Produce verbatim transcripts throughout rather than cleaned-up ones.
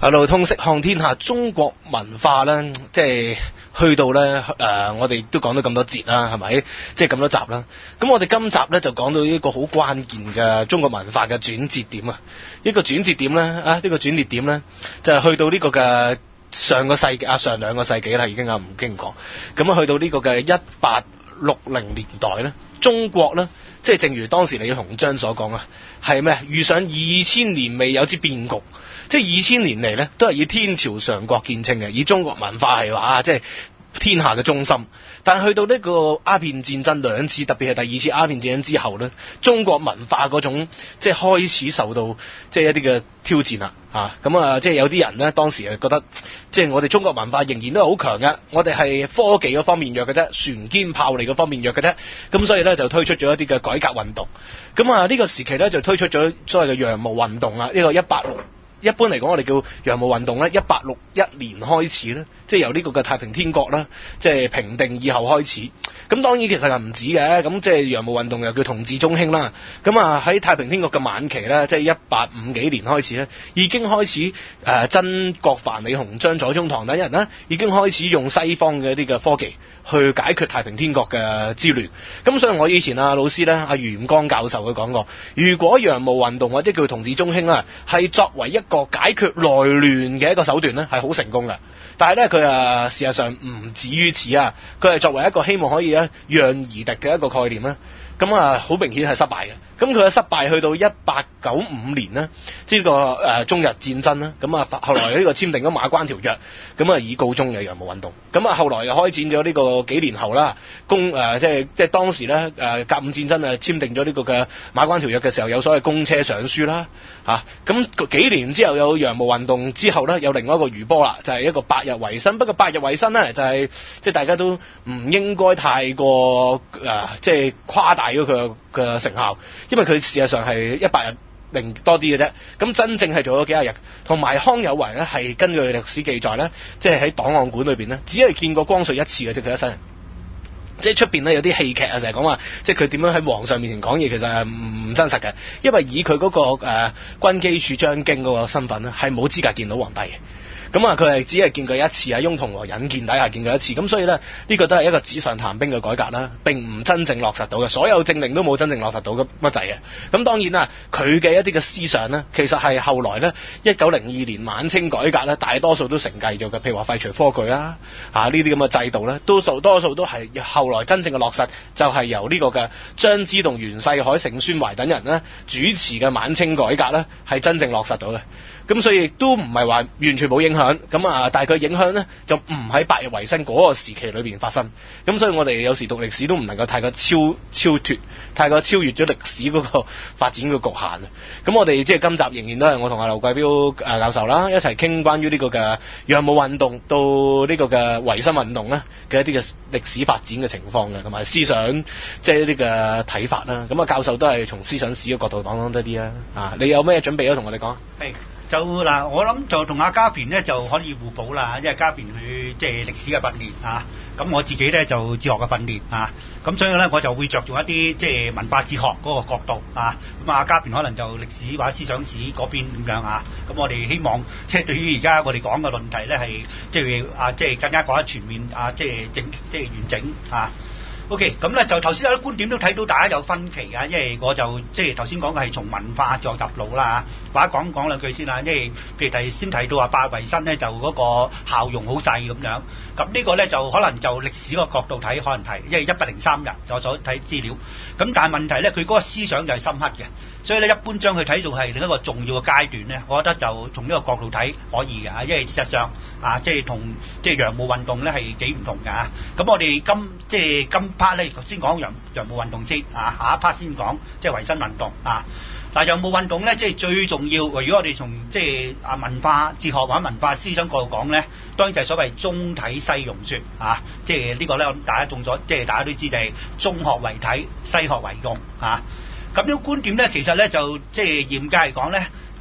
一路通識看天下，中國文化咧，即係去到咧誒、呃，我哋都講到咁多節啦，係咪？即係咁多集啦。咁我哋今集咧就講到一個好關鍵嘅中國文化嘅轉折點啊！一個轉折點咧啊，呢、呢個轉折點咧就係、是、去到呢個嘅上個世紀啊，上兩個世紀啦已經啊，唔經講。咁啊，去到呢個嘅一八六零年代咧，中國咧。即係正如當時李鴻章所講啊，係咩？遇上二千年未有之變局，即係二千年嚟咧，都係以天朝上國見稱嘅，以中國文化係話即係天下嘅中心。但係去到呢個鴉片戰爭兩次，特別係第二次鴉片戰爭之後咧，中國文化嗰種即係開始受到即係一啲嘅挑戰啦嚇。咁啊，即係有啲人咧當時係覺得，即係我哋中國文化仍然都係好強嘅，我哋係科技嗰方面弱嘅啫，船堅炮利嗰方面弱嘅啫。咁所以咧就推出咗一啲嘅改革運動。咁啊呢個時期咧就推出咗所謂嘅洋務運動啊，呢個一八六。一般嚟講，我哋叫洋務運動咧，一八六一年開始咧，即係由呢個嘅太平天國啦，即係平定以後開始。咁當然其實係唔止嘅，咁即係洋務運動又叫同治中興啦。咁啊喺太平天國嘅晚期咧，即係一八五幾年開始咧，已經開始誒、呃、曾國藩、李鴻章、左宗棠等人啦，已經開始用西方嘅一啲嘅科技去解決太平天國嘅之亂。咁所以我以前啊老師咧，阿余吳光教授佢講過，如果洋務運動或者叫同治中興啦，係作為一個解決內亂嘅一個手段咧，係好成功嘅。但係咧，佢啊事實上唔止於此啊，佢係作為一個希望可以咧讓夷狄嘅一個概念咧，咁啊好明顯係失敗嘅。咁佢嘅失敗去到一八九五年呢，即係個誒中日戰爭啦。咁啊後來呢個簽訂咗馬關條約，咁啊以告終嘅洋務運動。咁啊後來又開展咗呢個幾年後啦，公誒即係即係當時咧誒甲午戰爭啊簽訂咗呢個嘅馬關條約嘅時候，有所謂公車上書啦嚇。咁、啊、幾年之後有洋務運動之後咧，有另外一個餘波啦，就係、是、一個百日維新。不過百日維新咧就係、是、即係大家都唔應該太過誒、呃、即係誇大咗佢嘅成效。因為佢事實上係一百日零多啲嘅啫，咁真正係做咗幾廿日，同埋康有為咧係根據歷史記載咧，即係喺檔案館裏邊咧，只係見過光緒一次嘅啫，佢一生人。即係出邊咧有啲戲劇啊，成日講話，即係佢點樣喺皇上面前講嘢，其實係唔真實嘅，因為以佢嗰、那個誒、呃、軍機處將經嗰個身份咧，係冇資格見到皇帝嘅。咁啊，佢係只係見過一次喺雍同和引薦底下見過一次，咁所以咧呢、這個都係一個紙上談兵嘅改革啦，並唔真正落實到嘅，所有政令都冇真正落實到嘅乜滯嘅。咁當然啦，佢嘅一啲嘅思想咧，其實係後來咧一九零二年晚清改革咧，大多數都承繼咗嘅，譬如話廢除科舉啦，啊呢啲咁嘅制度咧，多數多數都係後來真正嘅落實，就係由呢個嘅張之洞、袁世凱、盛宣懷等人咧主持嘅晚清改革咧，係真正落實到嘅。咁所以亦都唔係話完全冇影響，咁啊，但係佢影響咧就唔喺百日維新嗰個時期裏邊發生。咁所以我哋有時讀歷史都唔能夠太過超超脫，太過超越咗歷史嗰個發展嘅局限啊。咁我哋即係今集仍然都係我同阿劉貴標誒教授啦，一齊傾關於呢個嘅洋務運動到呢個嘅維新運動咧嘅一啲嘅歷史發展嘅情況嘅，同埋思想即係一啲嘅睇法啦。咁啊，教授都係從思想史嘅角度講講多啲啦。啊，你有咩準備啊？同我哋講。 係。就嗱，我諗就同阿家權咧就可以互補啦，因為家權佢即係歷史嘅訓練啊，咁我自己咧就哲學嘅訓練啊，咁所以咧我就會着重一啲即係文化哲學嗰個角度啊，咁啊家權可能就歷史或者思想史嗰邊咁樣啊，咁我哋希望即係對於而家我哋講嘅論題咧係即係啊即係更加講得全面啊，即係整即係完整啊。O.K. 咁咧就頭先有啲觀點都睇到大家有分歧啊，因為我就即係頭先講嘅係從文化作入腦啦嚇，或者講講兩句先啦，因為譬如第先提到話百日維新咧就嗰個效用好細咁樣，咁呢個咧就可能就歷史個角度睇可能係，因為一百零三日就我所睇資料，咁但係問題咧佢嗰個思想就係深刻嘅，所以咧一般將佢睇做係另一個重要嘅階段咧，我覺得就從呢個角度睇可以嘅，因為事實上啊即係同即係洋務運動咧係幾唔同㗎嚇，咁我哋今即係今 part 咧先講洋洋務運動先啊，下一 part 先講即係維新運動啊。嗱，洋務運動咧即係最重要，如果我哋從即係啊文化哲學或者文化思想角度講咧，當然就係所謂中體西融說啊，即係呢個咧大家中咗，即係大家都知就係中學為體，西學為用啊。咁呢個觀點咧其實咧就即係嚴格嚟講咧，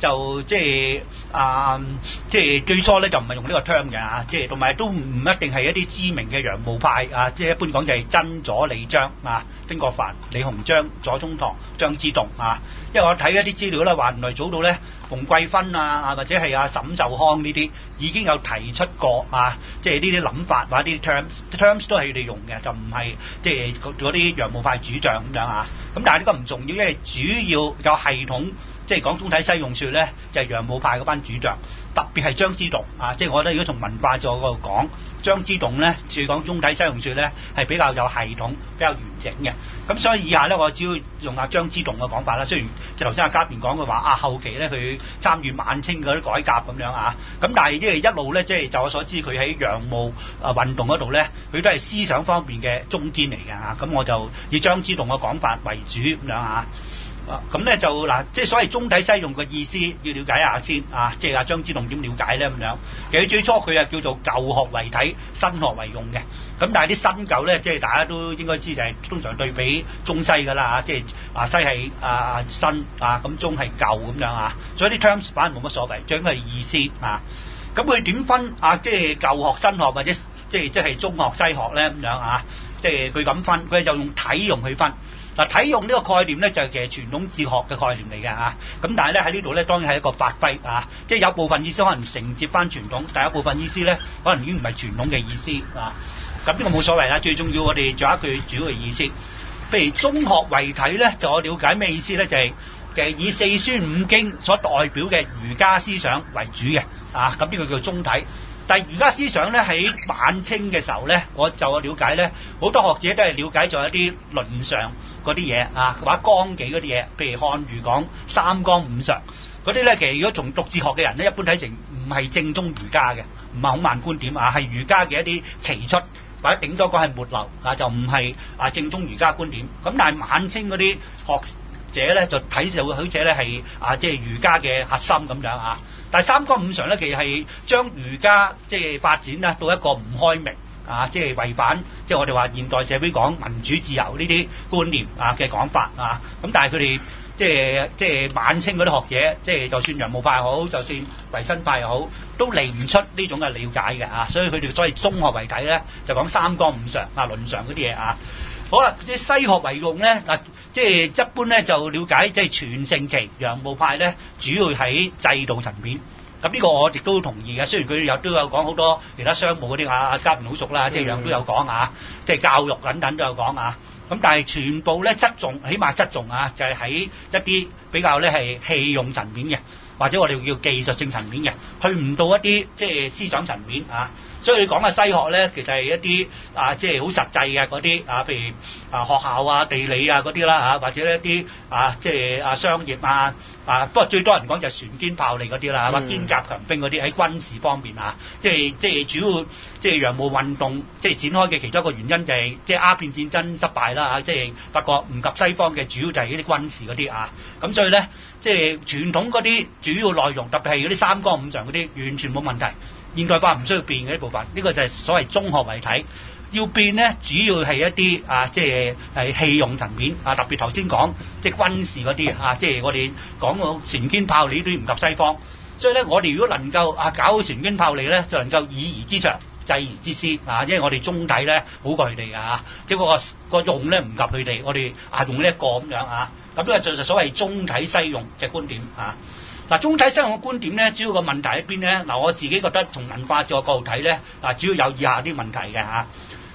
就即係啊，即係最初咧就唔係用呢個 term 嘅啊，即係同埋都唔一定係一啲知名嘅洋務派啊，即係一般講就係曾左李張啊，曾國藩、李鴻章、左宗棠、張之洞啊。因為我睇一啲資料咧，話原來早到咧馮桂芬啊，或者係阿沈壽康呢啲已經有提出過啊，即係呢啲諗法或者呢啲 terms，terms 都係佢哋用嘅，就唔係即係嗰啲洋務派主張咁樣啊。咁但係呢個唔重要，因為主要有系統。即係講中體西用說咧，就係、是、洋務派嗰班主將，特別係張之洞啊！即係我覺得如果從文化座嗰度講，張之洞咧，最講中體西用說咧，係比較有系統、比較完整嘅。咁所以以下咧，我只要用阿張之洞嘅講法啦。雖然即係頭先阿家辯講嘅話，啊後期咧佢參與晚清嗰啲改革咁樣啊，咁但係即係一路咧，即係就我所知，佢喺洋務啊運動嗰度咧，佢都係思想方面嘅中堅嚟嘅嚇。咁我就以張之洞嘅講法為主咁樣啊。咁咧就嗱，即係所謂中體西用嘅意思，要了解下先啊！即係阿張之洞點了解咧咁樣？其實最初佢係叫做舊學為體，新學為用嘅。咁但係啲新舊咧，即係大家都應該知就係通常對比中西㗎啦嚇，即係啊西係啊新啊，咁中係舊咁樣啊。所以啲 terms 反而冇乜所謂，最緊係意思啊。咁佢點分啊？即係舊學、新學或者即係即係中學、西學咧咁樣啊？即係佢咁分，佢就用體用去分。嗱，體用呢個概念咧，就係其實傳統哲學嘅概念嚟嘅嚇。咁但係咧喺呢度咧，當然係一個發揮啊，即係有部分意思可能承接翻傳統，但係有部分意思咧，可能已經唔係傳統嘅意思啊。咁呢個冇所謂啦，最重要我哋掌握佢主要嘅意思。譬如中學為體咧，就我了解咩意思咧？就係、是、就係、是、以四書五經所代表嘅儒家思想為主嘅啊。咁呢個叫中體。但係儒家思想咧喺晚清嘅時候咧，我就我了解咧，好多學者都係了解咗一啲倫常嗰啲嘢啊，或者綱紀嗰啲嘢，譬如漢儒講三綱五常嗰啲咧，其實如果從讀哲學嘅人咧，一般睇成唔係正宗儒家嘅，唔係孔孟觀點啊，係儒家嘅一啲奇出，或者頂多講係末流啊，就唔係啊正宗儒家觀點。咁但係晚清嗰啲學者咧就睇就好似咧係啊即係儒家嘅核心咁樣啊。但係三綱五常咧，其實係將儒家即係發展咧到一個唔開明啊，即係違反即係我哋話現代社會講民主自由呢啲觀念啊嘅講法啊。咁但係佢哋即係即係晚清嗰啲學者，即係就算洋務派好，就算維新派又好，都離唔出呢種嘅了解嘅啊。所以佢哋所謂中學為體咧，就講三綱五常啊、倫常嗰啲嘢啊。好啦，即係西學為用咧嗱，即係一般咧就了解即係全盛期洋務派咧，主要喺制度層面。咁呢個我亦都同意嘅，雖然佢有都有講好多其他商務嗰啲啊，家唔好熟啦，即係樣都有講啊，即係教育等等都有講啊。咁但係全部咧側重，起碼側重啊，就係喺一啲比較咧係器用層面嘅，或者我哋叫技術性層面嘅，去唔到一啲即係思想層面啊。所以你講嘅西學咧，其實係一啲啊，即係好實際嘅嗰啲啊，譬如啊學校啊、地理啊嗰啲啦嚇，或者一啲啊即係啊商業啊啊，不過最多人講就係船堅炮利嗰啲啦，或者堅甲強兵嗰啲喺軍事方面啊，即係即係主要即係洋務運動即係展開嘅其中一個原因就係即係鴉片戰爭失敗啦嚇，即係發覺唔及西方嘅，主要就係呢啲軍事嗰啲啊，咁所以咧即係傳統嗰啲主要內容，特別係嗰啲三綱五常嗰啲，完全冇問題。現代化唔需要變嘅呢部分，呢、這個就係所謂中學為體。要變咧，主要係一啲啊，即係係器用層面啊，特別頭先講即係軍事嗰啲啊，即係我哋講到船堅炮利呢啲唔及西方。所以咧，我哋如果能夠啊搞好船堅炮利咧，就能夠以夷之長，制夷之師啊，因為我哋中體咧好過佢哋啊，即係個個用咧唔及佢哋，我哋啊用呢一個咁樣啊，咁呢個就係所謂中體西用嘅觀點啊。嗱，中體西用嘅觀點咧，主要個問題喺邊咧？嗱，我自己覺得從文化哲學角度睇咧，嗱，主要有以下啲問題嘅嚇。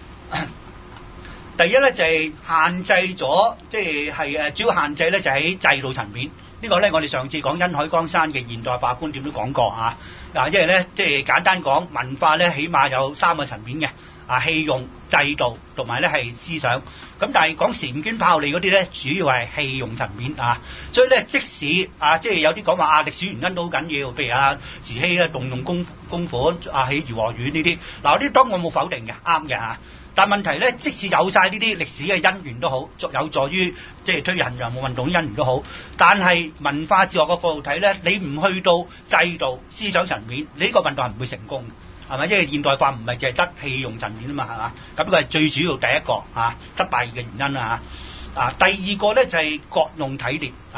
第一咧就係限制咗，即係係誒主要限制咧就喺制度層面。呢個咧我哋上次講殷海江山嘅現代化觀點都講過嚇。嗱，因為咧即係簡單講文化咧，起碼有三個層面嘅。啊，器用、制度同埋咧係思想，咁但係講船堅炮利嗰啲咧，主要係器用層面啊，所以咧即使啊，即係有啲講話啊，歷史原因都好緊要，譬如啊，慈禧咧動用公公款啊起頤和園呢啲，嗱呢啲當我冇否定嘅，啱嘅嚇，但問題咧，即使有晒呢啲歷史嘅因緣都好，有助於即係推行洋務運動因緣都好，但係文化哲學嘅角度睇咧，你唔去到制度思想層面，你呢個運動係唔會成功。係咪？因為現代化唔係淨係得器用層面啊嘛，係嘛？咁呢個係最主要第一個啊失敗嘅原因啊。啊，第二個咧就係、是、各用體列啊，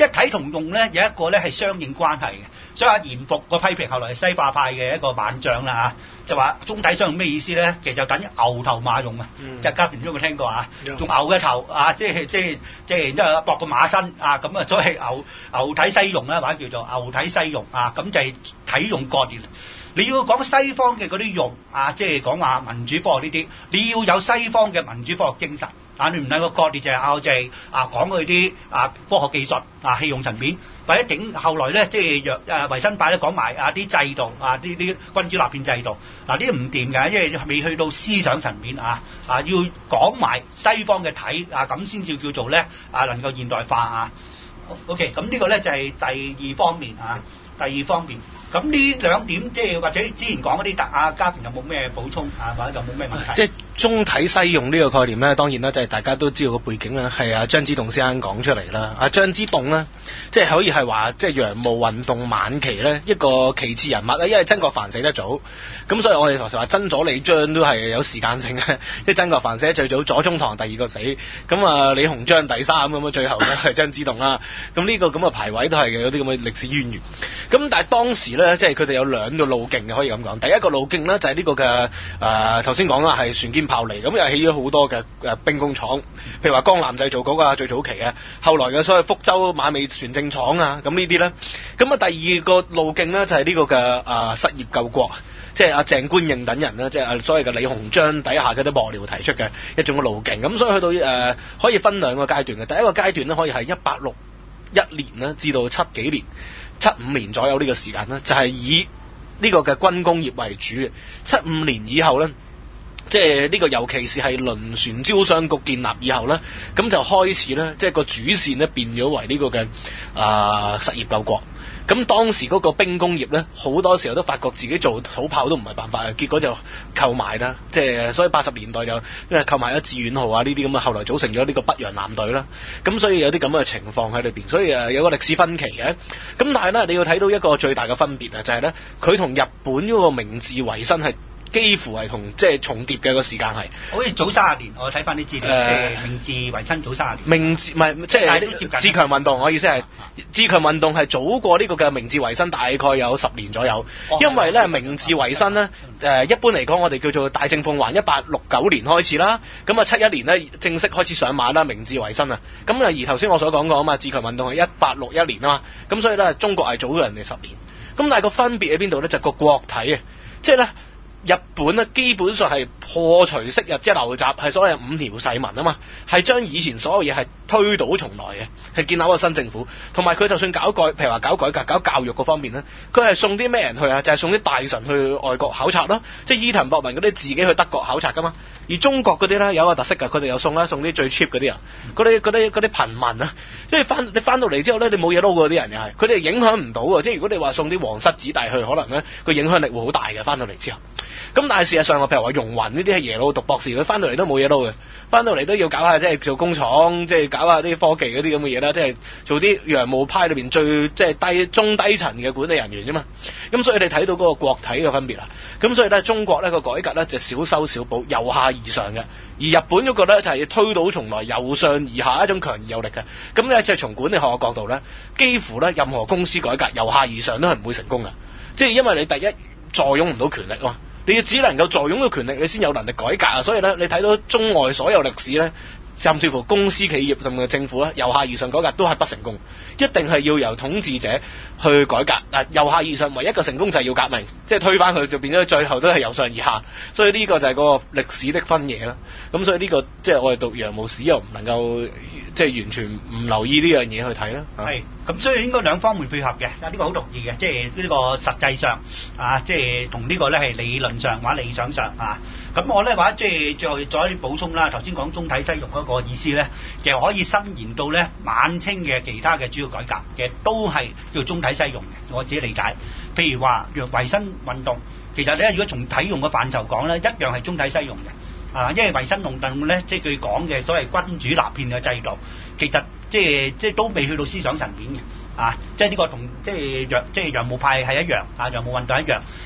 即係體同用咧有一個咧係相應關係嘅。所以阿嚴復個批評後來係西化派嘅一個猛將啦嚇，就話中體相用咩意思咧？其實就等於牛頭馬用啊，嗯、就家平都有冇聽過啊？用、嗯、牛嘅頭啊，即係即係即係然之後駁個馬身啊，咁啊所謂牛牛體西用啦，或者叫做牛體西用啊，咁就係體用割裂。你要講西方嘅嗰啲用啊，即係講話民主科學呢啲，你要有西方嘅民主科學精神啊，你唔係個割裂就係拗就係啊講佢啲啊科學技術啊器用層面，或者整後來咧即係若誒維新派咧講埋啊啲制度啊啲啲君主立憲制度嗱呢啲唔掂㗎，因為未去到思想層面啊啊要講埋西方嘅體啊咁先至叫做咧啊能夠現代化啊。OK， 咁呢個咧就係第二方面啊，第二方面。咁呢兩點即係或者之前講嗰啲特啊家平有冇咩補充啊，或者有冇咩問題？ 即係中體西用呢個概念咧，當然啦，就係大家都知道個背景啦，係啊張之洞先生講出嚟啦。啊張之洞咧，即係可以係話即係洋務運動晚期咧一個旗幟人物啦，因為曾國藩死得早，咁所以我哋頭先話曾左李張都係有時間性嘅，即係曾國藩死得最早，左宗棠第二個死，咁啊李鴻章第三咁啊，最後咧係張之洞啦。咁呢個咁嘅排位都係有啲咁嘅歷史淵源。咁但係當時咧，即係佢哋有兩個路徑嘅，可以咁講。第一個路徑咧就係呢個嘅誒頭先講啦，係船堅炮利，咁又起咗好多嘅誒兵工廠，譬如話江南製造嗰個最早期嘅，後來嘅所謂福州馬尾船政廠啊，咁呢啲咧。咁啊第二個路徑咧就係呢個嘅誒實業救國，即係阿鄭觀應等人咧，即係所謂嘅李鴻章底下嗰啲幕僚提出嘅一種嘅路徑。咁所以去到誒、呃、可以分兩個階段嘅，第一個階段咧可以係一八六一年啦，至到七幾年。七五年左右呢個時間呢，就係、是、以呢個嘅軍工業為主嘅。七五年以後呢，即係呢個尤其是係輪船招商局建立以後呢，咁就開始呢，即係個主線呢變咗為呢個嘅啊、呃、實業救國。咁當時嗰個兵工業咧，好多時候都發覺自己做土炮都唔係辦法啊，結果就購買啦，即係所以八十年代就因為購買咗致遠號啊呢啲咁啊，後來組成咗呢個北洋艦隊啦。咁所以有啲咁嘅情況喺裏邊，所以誒有個歷史分歧嘅。咁但係咧，你要睇到一個最大嘅分別啊，就係咧佢同日本嗰個明治維新係幾乎係同即係重疊嘅個時間係， 好似早三十年，我睇翻啲資料，誒明治維新早三十年。 明治唔係即係自強運動，我意思係自強運動係早過呢個嘅明治維新，大概有十年左右。哦、因為咧明治維新咧，誒、呃、一般嚟講，我哋叫做大政奉還一八六九年開始啦，咁啊七一年咧正式開始上馬啦，明治維新啊。咁啊而頭先我所講過啊嘛，自強運動係一八六一年啊嘛，咁所以咧中國係早過人哋十年。咁但係個分別喺邊度咧？就係、個國體啊，即係咧。日本咧基本上係破除昔日即係流習，係所謂五條誓文啊嘛，係將以前所有嘢係推倒重來嘅，係建立一個新政府。同埋佢就算搞改，譬如話搞改革、搞教育嗰方面咧，佢係送啲咩人去啊？就係、是、送啲大臣去外國考察咯，即係伊藤博文嗰啲自己去德國考察噶嘛。而中國嗰啲咧有個特色㗎，佢哋又送啦，送啲最 cheap 嗰啲人，嗰啲嗰啲嗰啲貧民啊，即係翻你翻到嚟之後咧，你冇嘢撈嗰啲人又係，佢哋影響唔到啊！即係如果你話送啲皇室子弟去，可能咧個影響力會好大嘅，翻到嚟之後。咁但係事實上，我譬如話容雲呢啲係耶魯讀博士，佢翻到嚟都冇嘢撈嘅，翻到嚟都要搞下即係做工廠，即係搞下啲科技嗰啲咁嘅嘢啦，即係做啲洋務派裏邊最即係低中低層嘅管理人員啫嘛。咁所以你睇到嗰個國體嘅分別啦。咁所以咧，中國咧個改革咧就小修小補，由下而上嘅；而日本嗰個咧就係推倒重來，由上而下一種強而有力嘅。咁咧即係從管理學嘅角度咧，幾乎咧任何公司改革由下而上都係唔會成功嘅，即係因為你第一坐擁唔到權力啊嘛。你只能夠坐擁嘅權力，你先有能力改革啊！所以咧，你睇到中外所有歷史咧，甚至乎公司企業甚至政府咧，由下而上改革都係不成功，一定係要由統治者去改革。嗱，由下而上唯一嘅成功就係要革命，即係推翻佢就變咗最後都係由上而下。所以呢個就係個歷史的分野啦。咁所以呢、這個即係、就是、我哋讀洋務史又唔能夠即係完全唔留意呢樣嘢去睇啦。 係，咁所以應該兩方面配合嘅。啊，呢個好容易嘅，即係呢個實際上啊，即係同呢個咧係理論上或者理想上啊。咁我咧話即係最後再一啲補充啦。頭先講中體西用嗰個意思咧，其實可以伸延到咧晚清嘅其他嘅主要改革，其實都係叫中體西用嘅。我自己理解，譬如話若維新運動，其實咧如果從體用嘅範疇講咧，一樣係中體西用嘅啊。因為維新運動咧，即係佢講嘅所謂君主立憲嘅制度，其實即係即係都未去到思想層面嘅啊。即係呢個同即係洋即係洋務派係一樣啊，洋務運動一樣。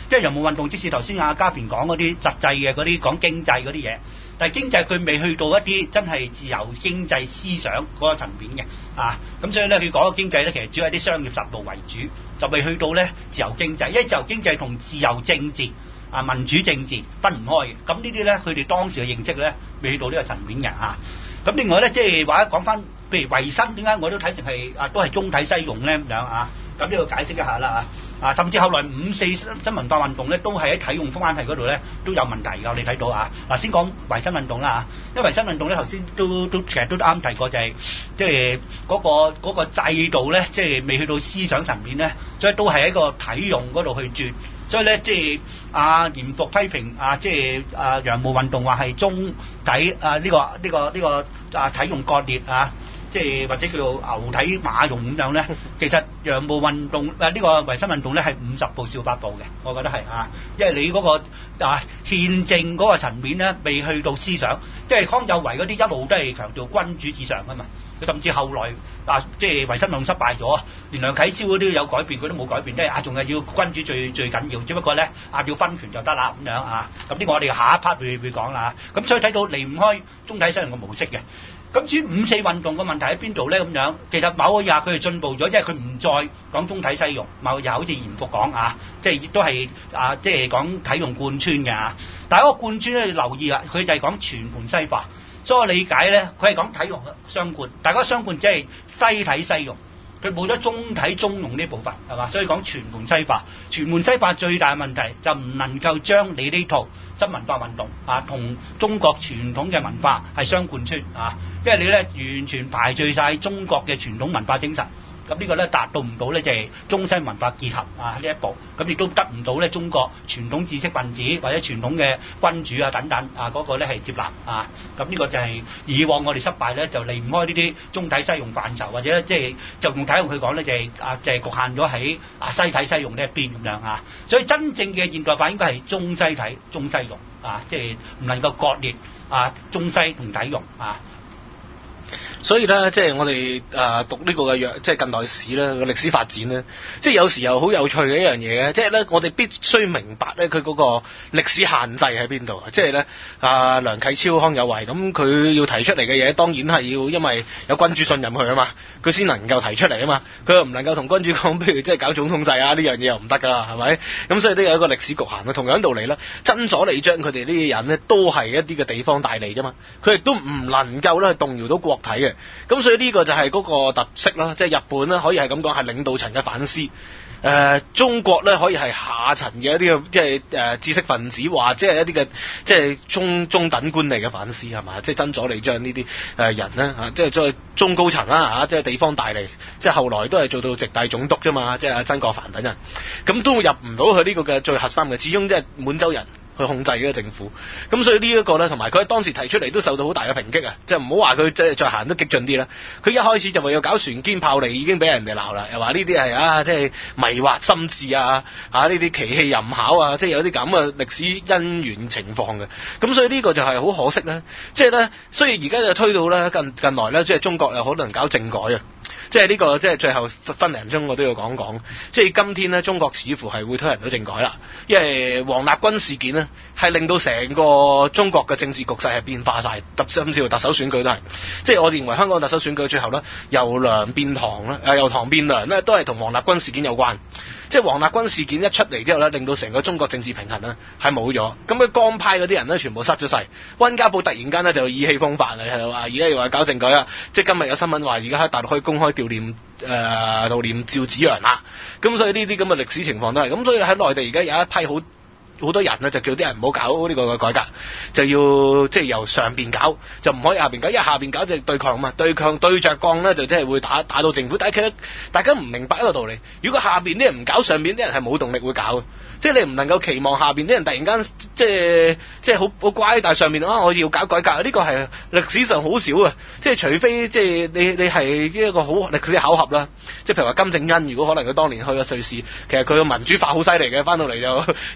即係洋務運動，即使頭先阿家平講嗰啲實際嘅嗰啲講經濟嗰啲嘢，但係經濟佢未去到一啲真係自由經濟思想嗰個層面嘅啊，咁所以咧佢講嘅經濟咧其實主要係啲商業實務為主，就未去到咧自由經濟，因為自由經濟同自由政治啊民主政治分唔開嘅，咁呢啲咧佢哋當時嘅認識咧未去到呢個層面嘅嚇。咁、啊、另外咧即係話講翻，譬如維新點解我都睇成係啊都係中體西用咧咁樣啊，咁呢個解釋一下啦啊。啊，甚至後來五四新文化運動咧，都係喺體用關係嗰度咧都有問題㗎。我哋睇到啊，嗱先講維新運動啦嚇，因為維新運動咧頭先都都其實都啱提過，就係即係嗰個嗰個制度咧，即係未去到思想層面咧，所以都係喺個體用嗰度去轉。所以咧，即係阿嚴復批評啊，即係啊洋務運動話係中體啊呢個呢個呢個啊體用割裂啊。即係或者叫做牛體馬用咁樣咧，其實洋務運動啊呢、這個維新運動咧係五十步笑百步嘅，我覺得係啊，因為你嗰、那個啊憲政嗰個層面咧未去到思想，即係康有為嗰啲一路都係強調君主至上啊嘛，佢甚至後來啊即係維新運動失敗咗，連梁啟超嗰啲有改變佢都冇改變咧，啊仲係要君主最最緊要，只不過咧啊要分權就得啦咁樣啊，咁呢個我哋下一 part 會會講啦，咁所以睇到離唔開中體西用嘅模式嘅。咁至於五四運動嘅問題喺邊度咧？咁樣其實某個日佢哋進步咗，因為佢唔再講中體西用，某個日好似嚴復講啊，即係都係啊，即係講體用貫穿嘅啊。但係嗰個貫穿咧要留意啦，佢就係講全盤西化，所以我理解咧，佢係講體用雙貫，但係嗰個雙貫即係西體西用，佢冇咗中體中用呢部分係嘛，所以講全盤西化。全盤西化最大嘅問題就唔能夠將你呢套新文化運動啊同中國傳統嘅文化係相貫穿啊。即係你咧完全排除晒中國嘅傳統文化精神，咁呢個咧達到唔到咧就係中西文化結合啊呢一步，咁亦都得唔到咧中國傳統知識分子或者傳統嘅君主啊等等啊嗰個咧係接納啊，咁呢個就係以往我哋失敗咧就離唔開呢啲中體西用範疇，或者即係就用體用佢講咧就係啊就係局限咗喺啊西體西用呢一邊咁樣啊，所以真正嘅現代化應該係中西體中西用啊，即係唔能夠割裂啊中西同體用啊。 所以咧，即係我哋誒讀呢個嘅若即係近代史咧個歷史發展咧，即係有時又好有趣嘅一樣嘢嘅，即係咧我哋必須明白咧佢嗰個歷史限制喺邊度啊！即係咧啊梁啟超、康有為咁佢要提出嚟嘅嘢，當然係要因為有君主信任佢啊嘛，佢先能夠提出嚟啊嘛，佢又唔能夠同君主講，譬如即係搞總統制啊呢樣嘢又唔得㗎啦，係咪？咁所以都有一個歷史局限嘅。同樣道理啦，真佐理章佢哋呢啲人咧都係一啲嘅地方大吏啫嘛，佢亦都唔能夠咧動搖到國體嘅。咁所以呢個就係嗰個特色啦，即係日本咧可以係咁講係領導層嘅反思，誒、呃、中國咧可以係下層嘅一啲嘅即係誒、呃、知識分子或者係一啲嘅即係中中等官吏嘅反思係嘛，即係真佐理章呢啲誒人咧嚇，即係再中高層啦嚇，即係地方大吏，即係後來都係做到直隸總督啫嘛，即係曾國藩等人，咁都入唔到佢呢個嘅最核心嘅，始終即係滿洲人去控制呢個政府，咁所以呢一個咧，同埋佢喺當時提出嚟都受到好大嘅抨擊啊！即係唔好話佢即係再行得激進啲啦，佢一開始就話要搞船堅炮利，已經俾人哋鬧啦，又話呢啲係啊即係迷惑心智啊，嚇呢啲奇氣淫巧啊，即係有啲咁嘅歷史因緣情況嘅。咁所以呢個就係好可惜啦，即係咧，所以而家就推到咧近近來咧，即係中國又可能搞政改啊！即係呢個即係最後分零鐘我都要講講，即係今天咧中國似乎係會推行到政改啦，因為王立軍事件咧係令到成個中國嘅政治局勢係變化晒，特甚至乎特首選舉都係，即係我認為香港特首選舉最後咧由梁變唐咧，誒由唐變梁咧都係同王立軍事件有關。即係王立軍事件一出嚟之後咧，令到成個中國政治平衡咧係冇咗，咁佢江派嗰啲人咧全部失咗勢。溫家寶突然間咧就意氣風發啦，係話而家又話搞政改啊！即係今日有新聞話，而家喺大陸可以公開悼念誒、呃、悼念趙紫陽啦。咁所以呢啲咁嘅歷史情況都係咁，所以喺內地而家有一批好好多人咧就叫啲人唔好搞呢個嘅改革，就要即係由上邊搞，就唔可以下邊搞，因為下邊搞就對抗嘛，對抗對着幹咧就即係會打打到政府。但係其實大家唔明白一個道理，如果下邊啲人唔搞，上邊啲人係冇動力會搞嘅。即係你唔能夠期望下邊啲人突然間即係即係好好乖，但係上面啊我要搞改革，呢、這個係歷史上好少啊！即係除非即係你你係一個好歷史巧合啦，即係譬如話金正恩，如果可能佢當年去咗瑞士，其實佢個民主化好犀利嘅，翻到嚟就即係將來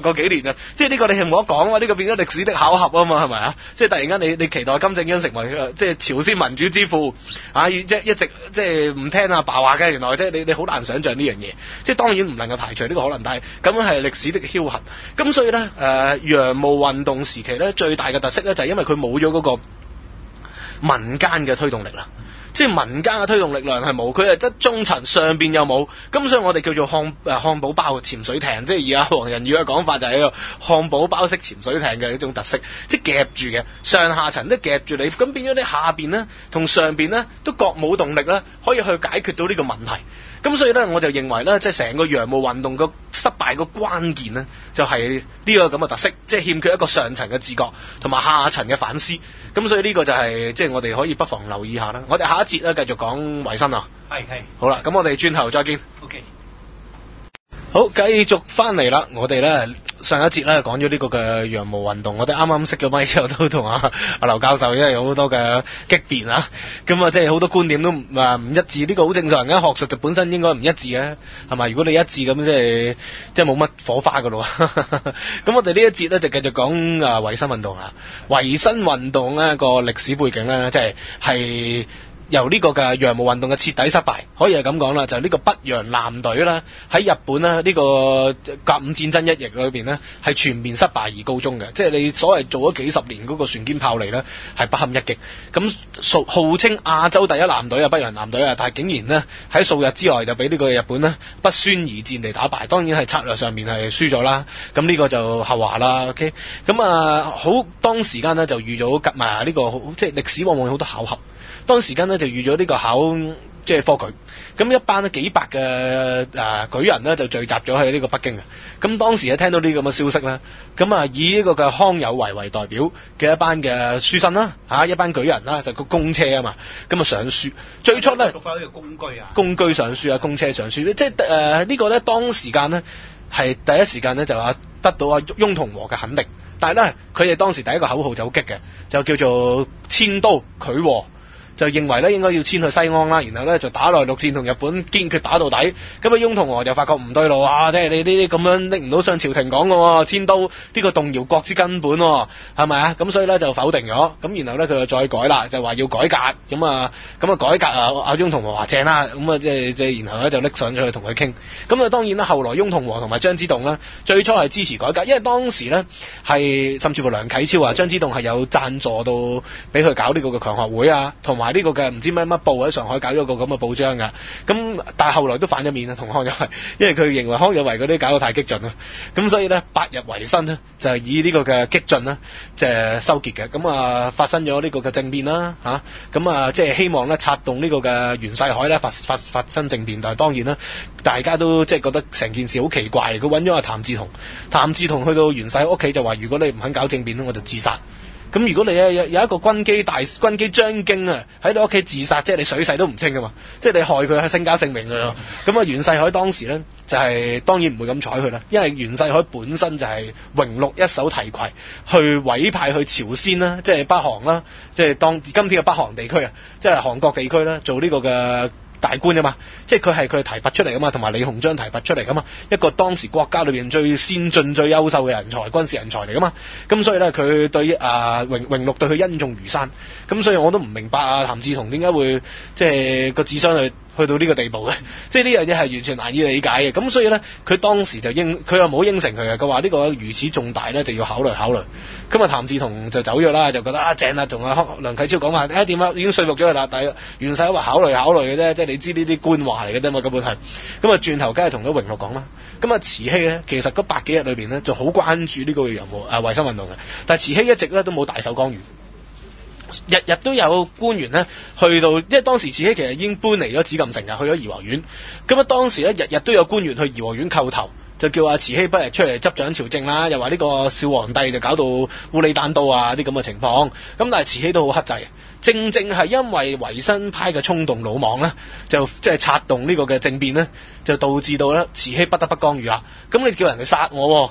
過幾年啊，即係呢個你係冇得講啊，呢個變咗歷史的巧合啊嘛，係咪啊？即係突然間你你期待金正恩成為即係朝鮮民主之父啊，即係一直即係唔聽阿爸話嘅，原來即係你你好難想像呢樣嘢，即係當然唔能夠排除呢個可能，但係咁樣係歷史的僥倖。咁所以咧誒、呃，洋務運動時期咧最大嘅特色咧就係因為佢冇咗嗰個民間嘅推動力啦。即係民間嘅推動力量係冇，佢係得中層，上邊又冇，咁所以我哋叫做漢誒漢堡包潛水艇，即係而家黃仁宇嘅講法就係一個漢堡包式潛水艇嘅一種特色，即係夾住嘅，上下層都夾住你，咁變咗你下邊咧同上邊咧都各冇動力啦，可以去解決到呢個問題。咁所以咧，我就認為咧，即係成個洋務運動個失敗個關鍵咧，就係呢個咁嘅特色，即係欠缺一個上層嘅自覺同埋下層嘅反思。咁所以呢個就係即係我哋可以不妨留意下啦。我哋下一節咧繼續講維新啊。 係係。 好啦，咁我哋轉頭再見。 OK。 好，繼續翻嚟啦。我哋咧上一節咧講咗呢個嘅洋務運動，我哋啱啱熄咗咪之後都同阿阿劉教授因為有好多嘅激辯啊，咁啊即係好多觀點都唔啊唔一致，呢、這個好正常嘅，學術就本身應該唔一致嘅，係咪？如果你一致咁即係即係冇乜火花噶咯。咁我哋呢一節咧就繼續講啊維新運動啊，維新運動咧個歷史背景咧即係係。由呢個嘅洋務運動嘅徹底失敗，可以係咁講啦，就係、是、呢個北洋艦隊啦，喺日本咧呢、這個甲午戰爭一役裏邊呢，係全面失敗而告終嘅。即係你所謂做咗幾十年嗰個船堅炮利呢，係不堪一擊。咁號稱亞洲第一艦隊啊，北洋艦隊啊，但係竟然呢，喺數日之內就俾呢個日本呢不宣而戰地打敗。當然係策略上面係輸咗啦。咁呢個就後話啦。OK，咁啊好當時間呢，就預咗夾埋呢個即係歷史往往有好多巧合。當時間咧就預咗呢個考即係科舉，咁一班咧幾百嘅誒、呃、舉人咧就聚集咗喺呢個北京嘅。咁當時咧聽到呢啲咁嘅消息咧，咁啊以呢個嘅康有為為代表嘅一班嘅書生啦，嚇、啊、一班舉人啦，就個公車啊嘛，咁啊上書。最初咧， 讀翻呢個公車啊， 公車上書啊，公車上書，即係誒、呃這個、呢個咧當時間咧係第一時間咧就話得到阿翁同龢嘅肯定，但係咧佢哋當時第一個口號就好激嘅，就叫做遷都拒和。就認為咧應該要遷去西安啦，然後咧就打內陸戰同日本堅決打到底。咁啊翁同龢就發覺唔對路啊，即係你呢啲咁樣拎唔到上朝廷講嘅喎，遷都呢個動搖國之根本喎，係咪啊？咁所以咧就否定咗。咁然後咧佢就再改啦，就話要改革。咁啊咁啊改革啊，阿翁同龢話正啦。咁啊即係即係然後咧就拎上咗去同佢傾。咁啊當然啦，後來翁同龢同埋張之洞咧最初係支持改革，因為當時咧係甚至乎梁啟超啊、張之洞係有贊助到俾佢搞呢個嘅強學會啊，同埋。呢個嘅唔知乜乜報喺上海搞咗個咁嘅報章㗎，咁但係後來都反咗面啊，同康有為，因為佢認為康有為嗰啲搞到太激進啦，咁所以咧八日維新呢，就係以呢個嘅激進呢，就係收結嘅，咁啊發生咗呢個嘅政變啦嚇，咁啊即係希望咧策動呢個嘅袁世凱咧發發發生政變，但係當然啦，大家都即係覺得成件事好奇怪，佢揾咗阿譚嗣同，譚嗣同去到袁世凱屋企就話：如果你唔肯搞政變咧，我就自殺。咁如果你有有一個軍機大軍機張京啊喺你屋企自殺，即係你水勢都唔清噶嘛，即係你害佢係身家性命噶咯。咁啊袁世凱當時咧就係、是、當然唔會咁睬佢啦，因為袁世凱本身就係榮祿一手提攜去委派去朝鮮啦，即係北韓啦，即係當今天嘅北韓地區啊，即係韓國地區啦，做呢個嘅大官啊嘛，即係佢係佢提拔出嚟噶嘛，同埋李鴻章提拔出嚟噶嘛，一個當時國家裏邊最先進、最優秀嘅人才，軍事人才嚟噶嘛。咁所以咧，佢對啊榮榮祿對佢恩重如山。咁所以我都唔明白啊譚嗣同點解會即係個智商去去到呢個地步嘅，即係呢樣嘢係完全難以理解嘅。咁所以咧，佢當時就應佢又冇應承佢嘅，佢話呢個如此重大咧就要考慮考慮。咁啊譚嗣同就走咗啦，就覺得啊正啦，同阿梁啟超講話誒點啊，已經說服咗佢啦。但係袁世凱話考慮考慮嘅啫，即係你知呢啲官話嚟嘅啫嘛，根本係。咁啊轉頭梗係同咗榮祿講啦。咁啊慈禧咧，其實嗰百幾日裏邊咧就好關注呢個洋務啊維新運動嘅，但係慈禧一直咧都冇大手干預。日日都有官員咧去到，因為當時慈禧其實已經搬離咗紫禁城啊，去咗頤和園。咁啊當時咧日日都有官員去頤和園叩頭，就叫阿慈禧不如出嚟執掌朝政啦，又話呢個少皇帝就搞到烏里單刀啊啲咁嘅情況。咁但係慈禧都好克制，正正係因為維新派嘅衝動魯莽咧，就即係策動呢個嘅政變咧，就導致到咧慈禧不得不干預啦。咁你叫人哋殺我，咁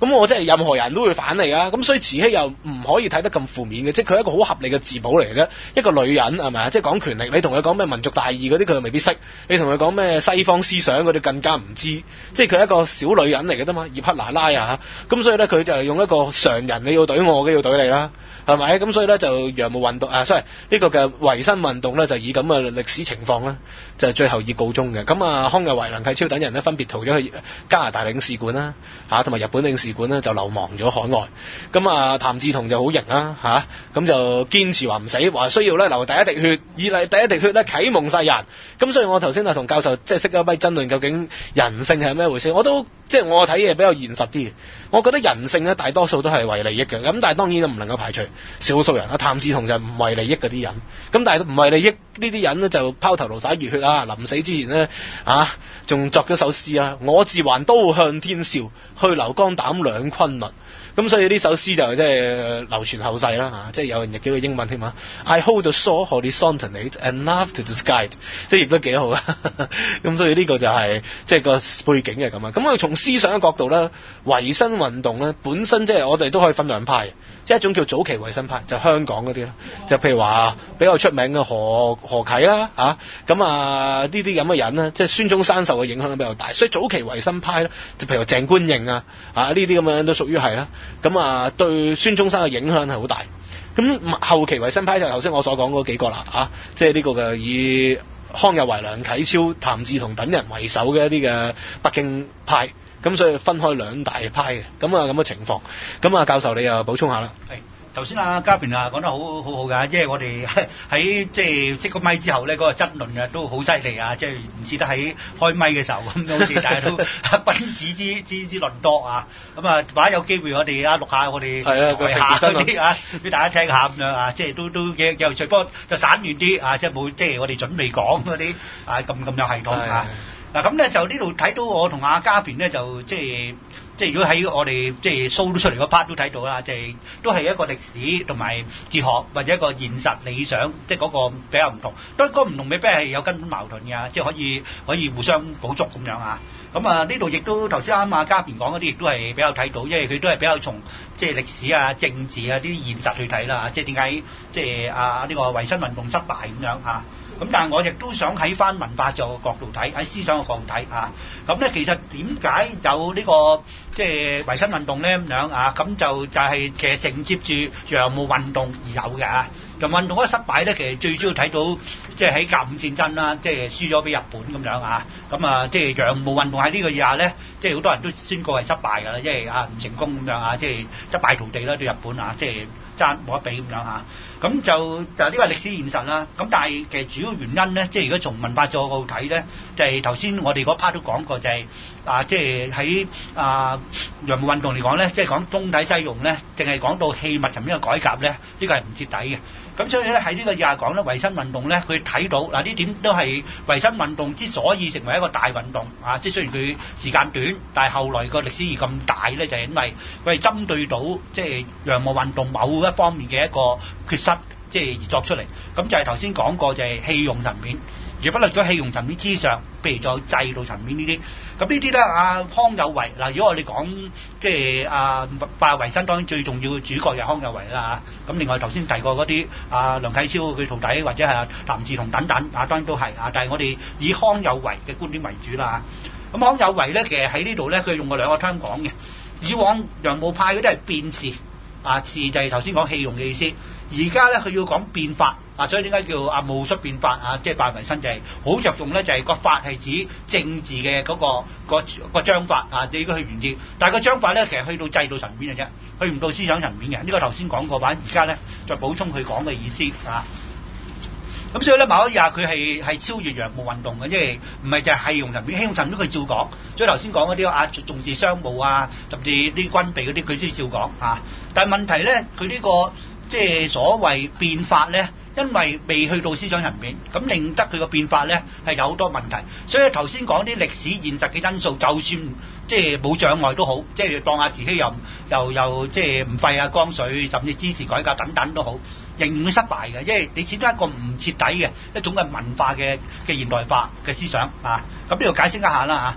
咁我即係任何人都會反你啊。咁所以慈禧又唔可以睇得咁負面嘅，即係佢係一個好合理嘅自保嚟嘅。一個女人係咪啊？即係講權力，你同佢講咩民族大義嗰啲，佢又未必識；你同佢講咩西方思想嗰啲，更加唔知。即係佢係一個小女人嚟嘅啫嘛，葉赫那拉啊。咁所以咧，佢就係用一個常人，你要懟我，我都要懟你啦。係咪？咁所以咧就洋務運動啊，sorry 呢個嘅維新運動咧就以咁嘅歷史情況咧，就係最後以告終嘅。咁啊，康有為、梁啟超等人咧分別逃咗去加拿大領事館啦，嚇同埋日本領事館咧就流亡咗海外。咁啊，譚志同就好型啦，嚇咁就堅持話唔死，話需要咧流第一滴血，以嚟第一滴血咧啟蒙世人。咁所以我頭先啊同教授即係識咗一批爭論究竟人性係咩回事，我都即係我睇嘢比較現實啲。我覺得人性咧大多數都係為利益嘅，咁但係當然都唔能夠排除少數人啊。譚志同就唔為利益嗰啲人，咁但係唔為利益呢啲人咧就拋頭顱灑熱血啊！臨死之前咧啊，仲作咗首詩啊：我自還刀向天笑，去留肝膽兩昆崙。咁所以呢首詩就即係流傳後世啦嚇，即係有人譯幾個英文添啊 I hold the sword horizontally and laugh to the sky， 即係譯得幾好啊！咁所以呢個就係即係個背景嘅咁啊。咁啊從思想嘅角度咧，維新運動咧本身即係我哋都可以分兩派，即係一種叫早期維新派，就香港嗰啲啦，就譬如話比較出名嘅何何啟啦嚇，咁啊呢啲咁嘅人咧，即係孫中山受嘅影響都比較大，所以早期維新派咧，就譬如話鄭觀應啊啊呢啲咁樣都屬於係啦。咁啊，對孫中山嘅影響係好大。咁後期維新派就頭先我所講嗰幾個啦，啊，即係呢個嘅以康有為、梁啟超、譚志同等人為首嘅一啲嘅北京派。咁所以分開兩大派嘅。咁啊咁嘅情況。咁啊，教授你又補充下啦。 係。頭先阿家변啊講得好好好㗎，即係我哋喺即係熄個咪之後咧，嗰、那個爭論啊都好犀利啊！即係唔似得喺開咪嘅時候咁，好似大家都君子之之之論多啊！咁啊，或者有機會我哋啊錄下我哋台下嗰啲啊，俾大家聽下咁樣啊，即係都都幾幾有趣，不過就散亂啲啊，即係冇即係我哋準備講嗰啲啊咁咁有系統啊！嗱咁咧就呢度睇到我同阿家변咧就即係。即係如果喺我哋即係 show 到出嚟嗰 part 都睇到啦，即係都係一個歷史同埋哲學或者一個現實理想，即係嗰個比較唔同。當然嗰個唔同未必係有根本矛盾嘅，即係可以可以互相補足咁樣啊。咁啊呢度亦都頭先啱阿家변講嗰啲，亦都係比較睇到，因為佢都係比較從即係歷史啊、政治啊啲現實去睇啦。即係點解即係啊呢個維新運動失敗咁樣啊？咁但係我亦都想喺翻文化就角度睇，喺思想嘅角度睇啊。咁咧其實點解有呢個即係維新運動咧咁樣啊？咁就就係其實承接住洋務運動而有嘅啊。洋務運動嗰個失敗咧，其實最主要睇到即係喺甲午戰爭啦，即係輸咗俾日本咁樣啊。咁啊，即係洋務運動喺呢個以下咧，即係好多人都宣告係失敗㗎啦，因為啊唔成功咁樣啊，即係一敗塗地啦對日本啊，即係爭冇得比咁樣嚇。咁就就呢個歷史現實啦。咁但係其實主要原因咧，即係如果從文化角度睇咧，就係頭先我哋嗰 part 都講過，就係啊，即係喺啊洋務運動嚟講咧，即係講東抵西用咧，淨係講到器物層面嘅改革咧，呢個係唔徹底嘅。咁所以咧喺呢個以下講咧，維新運動咧，佢睇到嗱呢點都係維新運動之所以成為一個大運動啊，即係雖然佢時間短，但係後來個歷史意義咁大咧，就係因為佢係針對到即係洋務運動某一方面嘅一個缺失，即係而作出嚟。咁就係頭先講過，就係器用層面。如果忽略咗器用層面之上，譬如再有制度層面呢啲，咁呢啲咧，阿康有為嗱，如果我哋講即係啊，拜維新當然最重要嘅主角就係康有為啦嚇。咁另外頭先提過嗰啲啊，梁啟超佢徒弟或者係譚志同等等啊，當然都係啊，但係我哋以康有為嘅觀點為主啦。咁康有為咧，其實喺呢度咧，佢用過兩個腔講嘅。以往洋務派嗰啲係變士啊，士就係頭先講器用嘅意思。而家咧佢要講變法啊，所以點解叫啊戊戌變法啊？即係拜維新就係好着重咧，就係個法係指政治嘅嗰、嗰個、嗰個個章法啊，你應該去原意。但係個章法咧，其實去到制度層面嘅啫，去唔到思想層面嘅。呢、呢個頭先講過，版而家咧再補充佢講嘅意思啊。咁所以咧，某一日佢係係超越洋務運動嘅，因為唔係就係器用層面，器用層面佢照講。所以頭先講嗰啲啊，重視商務啊，甚至啲軍備嗰啲，佢都照講啊。但係問題咧，佢呢、呢個即係所謂變法咧，因為未去到思想層面，咁令得佢個變法咧係有好多問題。所以頭先講啲歷史現實嘅因素，就算即係冇障礙都好，即係當阿慈禧又又又即係唔廢啊光緒，甚至支持改革等等都好，仍然會失敗嘅，因為你始終係一個唔徹底嘅一種嘅文化嘅嘅現代化嘅思想啊。咁呢度解釋一下啦嚇。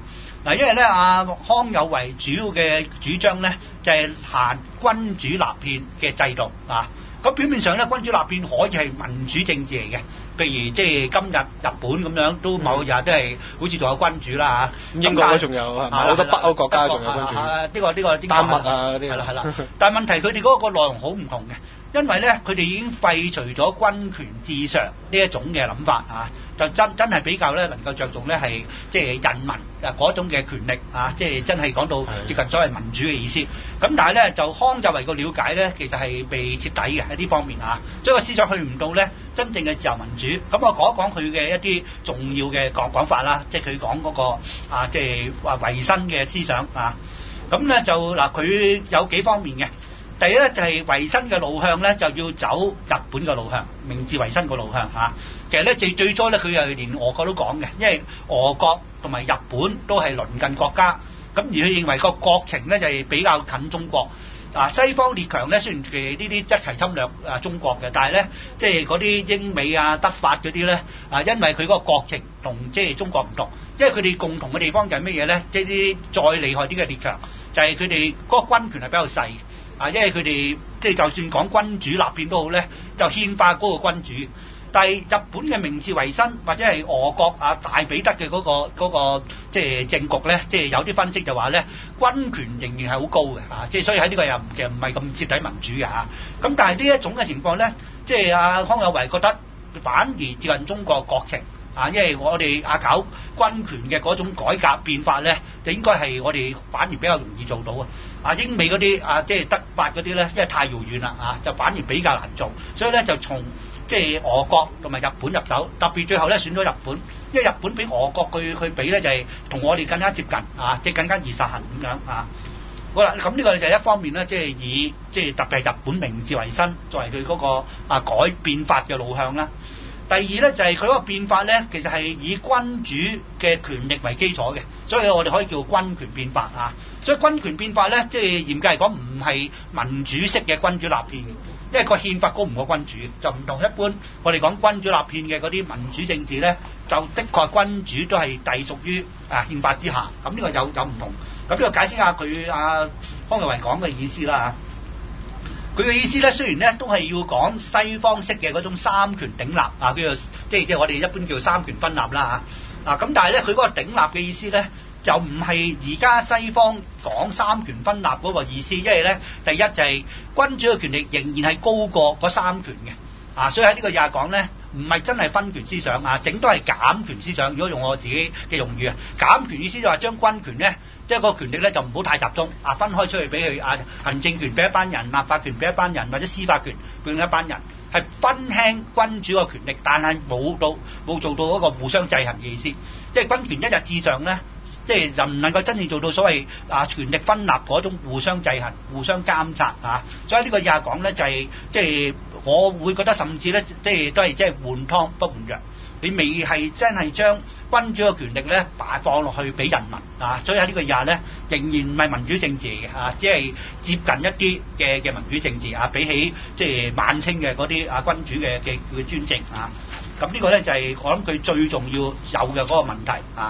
嗱，因為咧阿康有為主要嘅主張咧就係行君主立憲嘅制度啊。咁表面上咧，君主立憲可以係民主政治嚟嘅，譬如即係今日日本咁樣，都某日都係好似仲有君主啦嚇。 英國都仲有係咪？好多北歐國家仲有君主。 呢個呢個丹麥啊嗰啲。 係啦係啦，但係問題佢哋嗰個內容好唔同嘅，因為咧佢哋已經廢除咗君權至上呢一種嘅諗法啊。就真真係比較咧能夠着重咧係即係人民啊嗰種嘅權力啊，即係真係講到接近所謂民主嘅意思。咁但係咧就康有為個了解咧，其實係被徹底嘅喺呢方面啊，所以個思想去唔到咧真正嘅自由民主。咁我講一講佢嘅一啲重要嘅講講法啦，即係佢講嗰個啊，即係話維新嘅思想啊。咁咧就嗱，佢有幾方面嘅。第一咧就係維新嘅路向咧，就要走日本嘅路向，明治維新個路向嚇。其實咧最最初咧，佢又連俄國都講嘅，因為俄國同埋日本都係鄰近國家，咁而佢認為個國情咧就係比較近中國。啊，西方列強咧雖然佢呢啲一齊侵略啊中國嘅，但係咧即係嗰啲英美啊德法嗰啲咧啊，因為佢嗰個國情同即係中國唔同，因為佢哋共同嘅地方就係乜嘢咧？即係啲再厲害啲嘅列強，就係佢哋嗰個軍權係比較細。啊，因為佢哋即係就算講君主立憲都好咧，就憲化嗰個君主。但係日本嘅明治維新或者係俄國啊大彼得嘅嗰個嗰個即係政局咧，即係有啲分析就話咧，軍權仍然係好高嘅啊！即係所以喺呢個又其實唔係咁徹底民主嘅嚇。咁但係呢一種嘅情況咧，即係阿康有為覺得反而接近中國國情。啊，因為我哋啊搞軍權嘅嗰種改革變法咧，就應該係我哋反而比較容易做到啊！啊，英美嗰啲啊，即係德法嗰啲咧，因為太遙遠啦啊，就反而比較難做，所以咧就從即係俄國同埋日本入手，特別最後咧選咗日本，因為日本比俄國佢佢比咧就係同我哋更加接近啊，即係更加易實行咁樣啊。好啦，咁呢個就係一方面咧，即係以即係特別係日本明治維新作為佢嗰個啊改變法嘅路向啦。第二咧就係佢嗰個變法咧，其實係以君主嘅權力為基礎嘅，所以我哋可以叫君權變法啊。所以君權變法咧，即係嚴格嚟講唔係民主式嘅君主立憲，因為個憲法高唔過君主，就唔同一般我哋講君主立憲嘅嗰啲民主政治咧，就的確君主都係隸屬於啊憲法之下。咁呢個有有唔同。咁呢個解釋下佢阿康有為講嘅意思啦。佢嘅意思咧，雖然咧都係要講西方式嘅嗰種三權鼎立啊，叫做即係即係我哋一般叫三權分立啦嚇。啊咁，但係咧佢嗰個鼎立嘅意思咧，就唔係而家西方講三權分立嗰個意思，因為咧第一就係君主嘅權力仍然係高過嗰三權嘅啊，所以喺呢個廿講咧，唔係真係分權思想啊，頂多係減權思想。如果用我自己嘅用語啊，減權意思就話將軍權咧。即係個權力咧就唔好太集中，啊分開出去俾佢啊，行政權俾一班人，立法權俾一班人，或者司法權俾另一班人，係分輕君主個權力，但係冇到冇做到嗰個互相制衡嘅意思。即係君權一日至上咧，即係就唔能夠真正做到所謂啊權力分立嗰種互相制衡、互相監察啊。所以呢個廿講咧就係即係我會覺得甚至咧即係都係即係換湯不換藥，你未係真係將君主嘅權力咧擺放落去俾人民啊，所以喺呢個廿咧仍然唔係民主政治嘅啊，只係接近一啲嘅嘅民主政治啊，比起即係晚清嘅嗰啲啊君主嘅嘅嘅專政啊，咁呢個咧就係我諗佢最重要有嘅嗰個問題啊。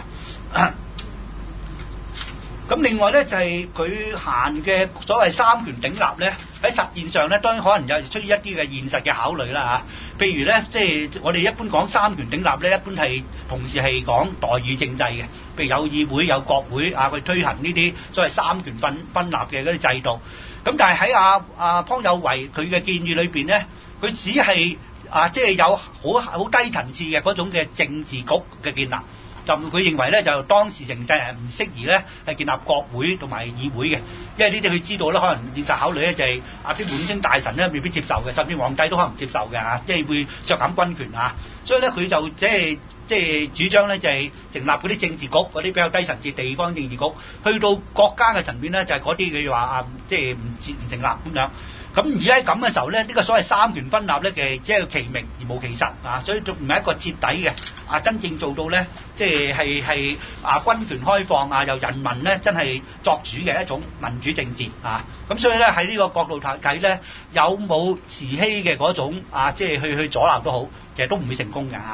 咁另外咧就係佢行嘅所謂三權鼎立咧，喺實踐上咧當然可能有出於一啲嘅現實嘅考慮啦嚇。譬如咧，即係我哋一般講三權鼎立咧，一般係同時係講代議政制嘅，譬如有議會有國會啊，去推行呢啲所謂三權分分立嘅嗰啲制度。咁但係喺阿阿康有為佢嘅建議裏邊咧，佢只係啊即係有好好低層次嘅嗰種嘅政治局嘅建立。就佢認為咧，就當時形勢係唔適宜咧，係建立國會同埋議會嘅，因為呢啲佢知道咧，可能現實考慮咧就係啊啲滿清大臣咧未必接受嘅，甚至皇帝都可能唔接受嘅嚇，即係會削減軍權啊，所以咧佢就即係即係主張咧就係成立嗰啲政治局，嗰啲比較低層次地方政治局，去到國家嘅層面咧就係嗰啲佢話啊即係唔唔成立咁樣。咁而家喺咁嘅時候咧，呢個所謂三權分立咧嘅，只係其名而無其實啊，所以仲唔係一個徹底嘅啊，真正做到咧，即係係係啊軍權開放啊，由人民咧真係作主嘅一種民主政治啊。咁所以咧喺呢個角度睇睇咧，有冇慈禧嘅嗰種啊，即係去去阻撓都好，其實都唔會成功嘅嚇。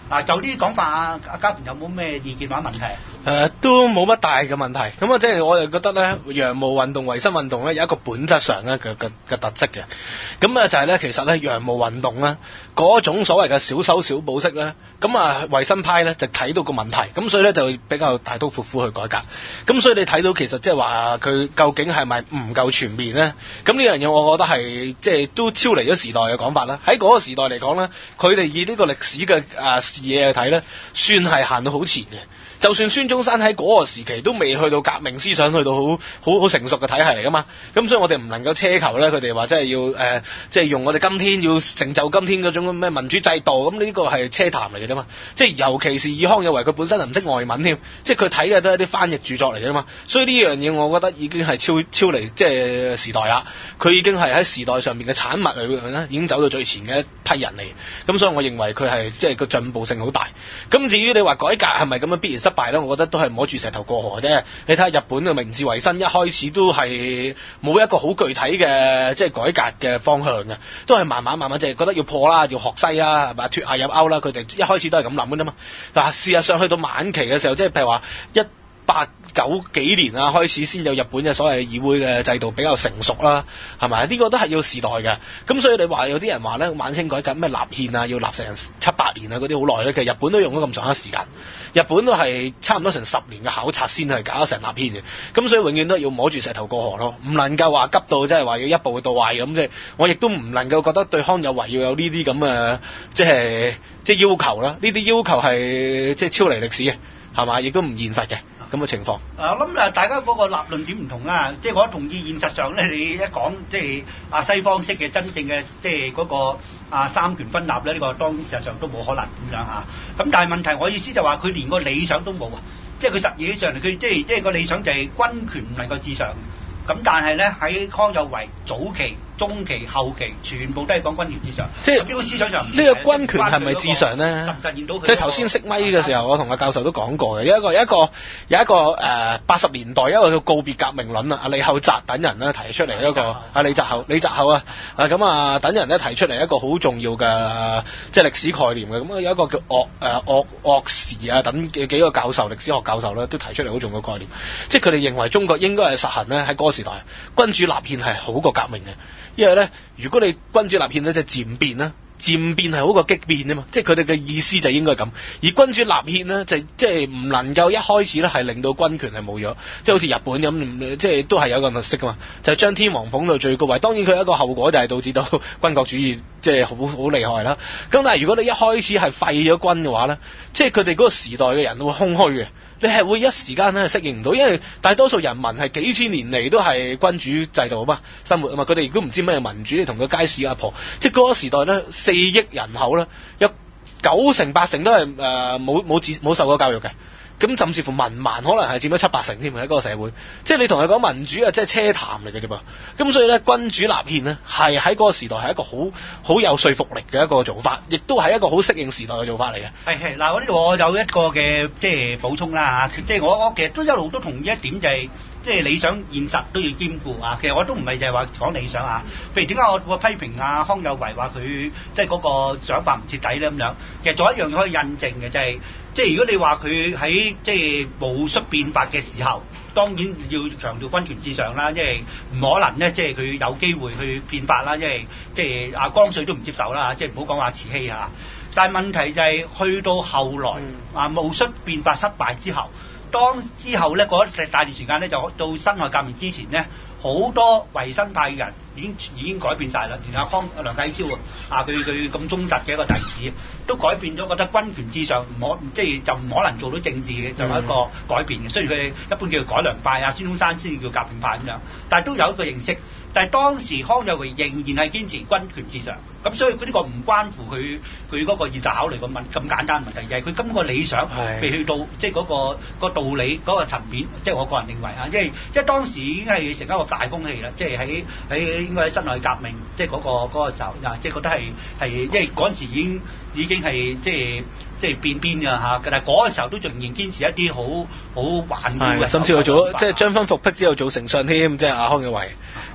嗱，就呢啲講法啊，阿家權有冇咩意見或者問題？ 誒、呃、都冇乜大嘅問題，咁啊即係我就覺得咧，羊毛運動、維生運動咧有一個本質上咧嘅嘅嘅特色嘅，咁啊就係咧其實咧羊毛運動咧嗰種所謂嘅小修小補式咧，咁啊維生派咧就睇到個問題，咁所以咧就比較大刀闊斧去改革，咁所以你睇到其實即係話佢究竟係咪唔夠全面咧？咁呢樣嘢我覺得係即係都超離咗時代嘅講法啦。喺嗰個時代嚟講咧，佢哋以呢個歷史嘅啊視野去睇咧，算係行到好前嘅。就算孫中山喺嗰個時期都未去到革命思想去到好好好成熟嘅體系嚟噶嘛，咁所以我哋唔能夠奢求咧，佢哋話即係要誒，即、呃、係、就是、用我哋今天要成就今天嗰種咩民主制度，咁呢個係奢談嚟嘅啫嘛。即係尤其是以康有為，佢本身就唔識外文添，即係佢睇嘅都係啲翻譯著作嚟嘅嘛。所以呢樣嘢，我覺得已經係超超離即係時代啦。佢已經係喺時代上面嘅產物嚟嘅咧，已經走到最前嘅一批人嚟。咁所以我認為佢係即係個進步性好大。咁至於你話改革係咪咁樣必然失敗咧？我覺得都係摸住石頭過河啫。你睇下日本嘅明治維新一開始都係冇一個好具體嘅即係改革嘅方向嘅，都係慢慢慢慢就係覺得要破啦，要學西啦，係咪脫亞入歐啦？佢哋一開始都係咁諗嘅啫嘛。嗱，事實上去到晚期嘅時候，即係譬如話一八九幾年啊，開始先有日本嘅所謂議會嘅制度比較成熟啦，係咪？呢個都係要時代嘅。咁所以你話有啲人話咧，晚清改革咩立憲啊，要立成七八年啊，嗰啲好耐咧。其實日本都用咗咁長嘅時間，日本都係差唔多成十年嘅考察先係搞成立憲嘅。咁所以永遠都係要摸住石頭過河咯，唔能夠話急到即係話要一步到位咁。即係我亦都唔能夠覺得對康有為要有呢啲咁嘅即係即係要求啦。呢啲要求係即係超離歷史嘅，係嘛？亦都唔現實嘅。咁嘅情況， 啊，我諗啊，大家嗰個立論點唔同啊，即係我同意現實上咧，你一講即係啊西方式嘅真正嘅即係嗰個啊三權分立咧，呢個當然事實上都冇可能咁樣嚇。咁但係問題，我意思就話佢連個理想都冇啊，即係佢實際上佢即係即係個理想就係軍權唔能夠至上。咁但係咧喺康有為早期、中期、後期，全部都係講軍權至上。即係呢個思想上唔呢個軍權係咪至上咧？ 實實現到佢。 即係頭先熄咪嘅時候，我同阿教授都講過嘅，有一個有一個有一個誒八十年代一個叫告別革命論啊，阿李厚澤等人咧提出嚟一個阿李澤厚李澤厚啊啊咁啊等人咧提出嚟一個好重要嘅即係歷史概念嘅。咁啊有一個叫岳誒岳岳時啊等嘅幾個教授歷史學教授咧都提出嚟好重要嘅概念，即係佢哋認為中國應該係實行咧喺嗰個時代君主立憲係好過革命嘅，因為咧如果你君主立憲咧就漸變啦，漸變係好過激變啊嘛，即係佢哋嘅意思就應該咁。而君主立憲咧就即係唔能夠一開始咧係令到軍權係冇咗，即係好似日本咁，即係都係有個特色噶嘛，就係將天皇捧到最高位。當然佢有一個後果就係導致到軍國主義即係好好厲害啦。咁但係如果你一開始係廢咗軍嘅話咧，即係佢哋嗰個時代嘅人會空虛嘅。你係會一時間咧適應唔到，因為大多數人民係幾千年嚟都係君主制度啊嘛，生活啊嘛，佢哋亦都唔知咩民主，你同個街市阿婆，即係嗰個時代咧，四億人口咧，有九成八成都係誒冇冇自冇受過教育嘅。咁甚至乎文盲可能係佔咗七八成添喺嗰個社會，即係你同佢講民主啊，即係奢談嚟嘅啫噃。咁所以咧，君主立憲呢，係喺嗰個時代係一個好好有說服力嘅一個做法，亦都係一個好適應時代嘅做法嚟嘅。 係係嗱，我呢度我有一個嘅即係補充啦嚇，即係我我其實都一路都同意一點就係、是。即係理想現實都要兼顧啊！其實我都唔係就係話講理想啊。譬如點解我我批評啊康有為話佢即係嗰個想法唔徹底咧咁樣？其實仲有一樣可以印證嘅就係、是，即係如果你話佢喺即係戊戌變法嘅時候，當然要強調軍權至上啦，因為唔可能咧，即係佢有機會去變法啦，因為即係阿光緒都唔接受啦，即係唔好講話慈禧嚇。但係問題就係、是、去到後來啊戊戌變法失敗之後。當之後咧，嗰一大段時間咧，就到辛亥革命之前咧，好多維新派嘅人已經已經改變晒啦。連阿康梁啟超啊，佢佢咁忠實嘅一個弟子，都改變咗，覺得軍權至上唔可，即係就唔可能做到政治嘅，就係一個改變嘅。雖然佢哋一般叫改良派啊，孫中山先叫革命派咁樣，但係都有一個認識。但係當時康有為仍然係堅持軍權至上，咁所以佢呢個唔關乎佢佢嗰個現實考慮個問咁簡單問題，而係佢今個理想未去到即係嗰個、嗰個道理嗰、嗰個層面，即係我個人認為啊，因為即係當時已經係成一個大風氣啦，即係喺喺應該喺辛亥革命即係嗰個嗰、嗰個時候啊，即係覺得係係因為嗰陣時已經已經係即係。即係變邊㗎嚇，但係嗰個時候都仍然堅持一啲好好頑固嘅， 甚至乎做即係將分復辟之後做丞相添，即係阿康有為。